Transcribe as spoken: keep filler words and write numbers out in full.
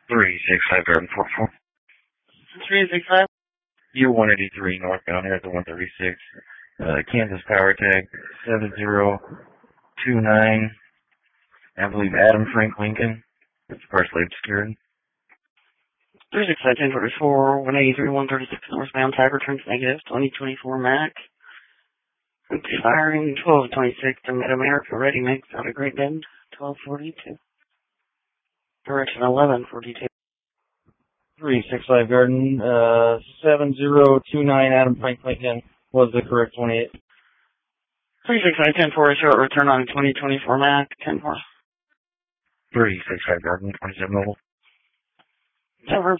three six five Garden four four. three six five. U one eighty-three northbound here at the one thirty-six. Uh, Kansas Power Tag seven zero two nine. I believe Adam Frank Lincoln. It's partially obscured. three six five ten forty-four, one eighty-three, one thirty-six northbound, type returns negative, twenty twenty-four Mac. Expiring twelve twenty-six to Mid-America Ready Mix out of Great Bend, twelve forty-two. Direction eleven forty-two. three six five Garden, uh, seven zero two nine Adam Frank Lincoln was the correct twenty-eight. three six five ten four, short return on twenty twenty-four Mac, ten four. three six five Garden, twenty-seven mobile. Over.